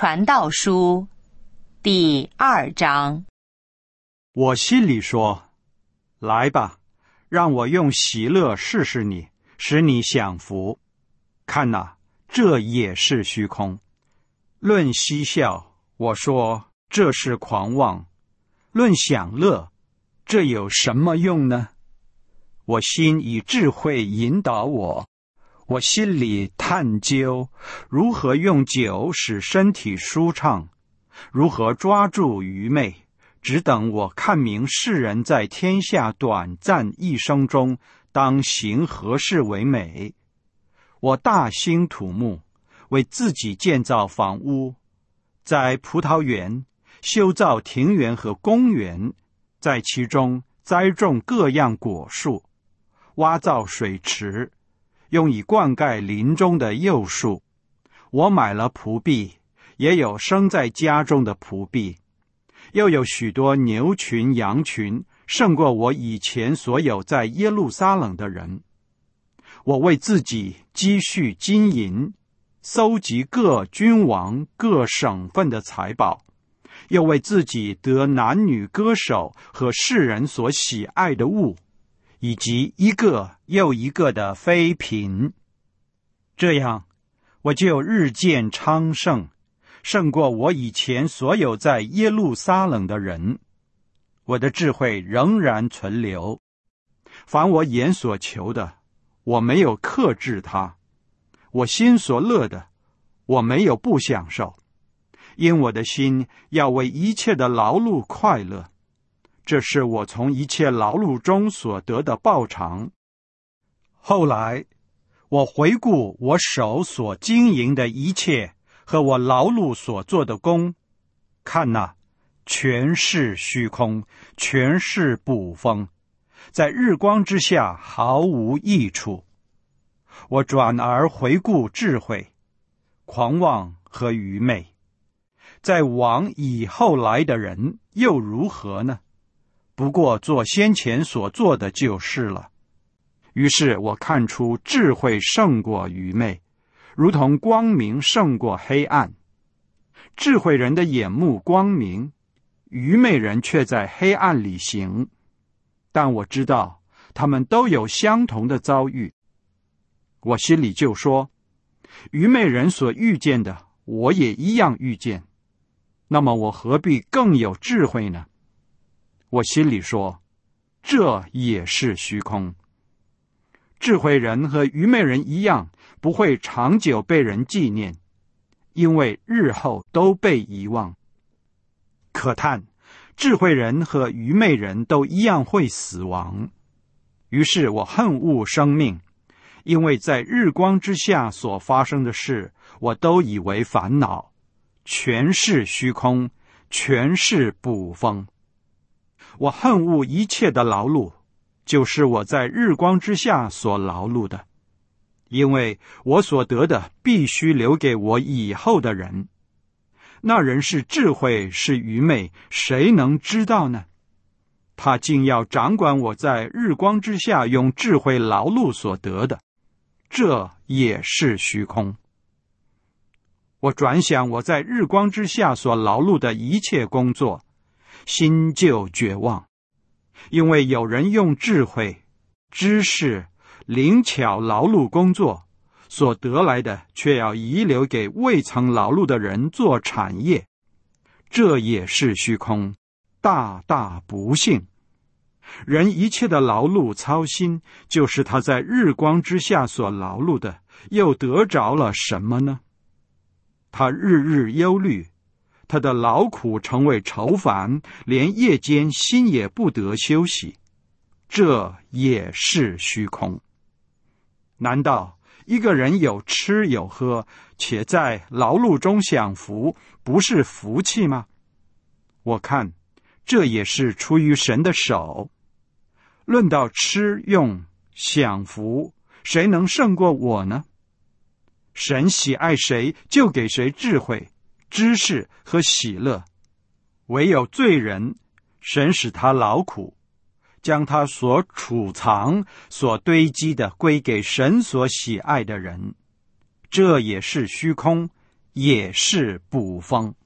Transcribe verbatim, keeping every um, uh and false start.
传道书第二章。 我心里说，来吧，让我用喜乐试试你，使你享福。看哪，这也是虚空。论嬉笑，我说这是狂妄；论享乐，这有什么用呢？我心以智慧引导我，我心里探究如何用酒使身体舒畅，如何抓住愚昧，只等我看明世人在天下短暂一生中当行何事为美。我大兴土木，为自己建造房屋，在葡萄园修造庭园和公园，在其中栽种各样果树，挖造水池，用以灌溉林中的幼树。我买了仆婢，也有生在家中的仆婢，又有许多牛群羊群，胜过我以前所有在耶路撒冷的人。我为自己积蓄金银，搜集各君王各省份的财宝，又为自己得男女歌手和世人所喜爱的物，以及一个又一个的妃嫔。这样我就日渐昌盛，胜过我以前所有在耶路撒冷的人。我的智慧仍然存留，凡我眼所求的，我没有克制它；我心所乐的，我没有不享受，因我的心要为一切的劳碌快乐，这是我从一切劳碌中所得的报偿。后来我回顾我手所经营的一切和我劳碌所做的工，看哪，全是虚空，全是捕风，在日光之下毫无益处。我转而回顾智慧、狂妄和愚昧，在王以后来的人又如何呢？不过做先前所做的就是了。于是我看出智慧胜过愚昧，如同光明胜过黑暗。智慧人的眼目光明，愚昧人却在黑暗里行。但我知道他们都有相同的遭遇。我心里就说，愚昧人所遇见的，我也一样遇见。那么我何必更有智慧呢？我心里说，这也是虚空。智慧人和愚昧人一样，不会长久被人纪念，因为日后都被遗忘。可叹，智慧人和愚昧人都一样会死亡。于是我恨恶生命，因为在日光之下所发生的事，我都以为烦恼，全是虚空，全是捕风。我恨恶一切的劳碌，就是我在日光之下所劳碌的，因为我所得的必须留给我以后的人。那人是智慧是愚昧，谁能知道呢？他竟要掌管我在日光之下用智慧劳碌所得的，这也是虚空。我转想我在日光之下所劳碌的一切工作，心就绝望，因为有人用智慧、知识、灵巧劳碌工作，所得来的却要遗留给未曾劳碌的人做产业，这也是虚空，大大不幸。人一切的劳碌操心，就是他在日光之下所劳碌的，又得着了什么呢？他日日忧虑，他的劳苦成为愁烦，连夜间心也不得休息，这也是虚空。难道一个人有吃有喝，且在劳碌中享福，不是福气吗？我看这也是出于神的手。论到吃用享福，谁能胜过我呢？神喜爱谁，就给谁智慧、知识和喜乐。唯有罪人，神使他劳苦，将他所储藏、所堆积的归给神所喜爱的人。这也是虚空， 也是捕风。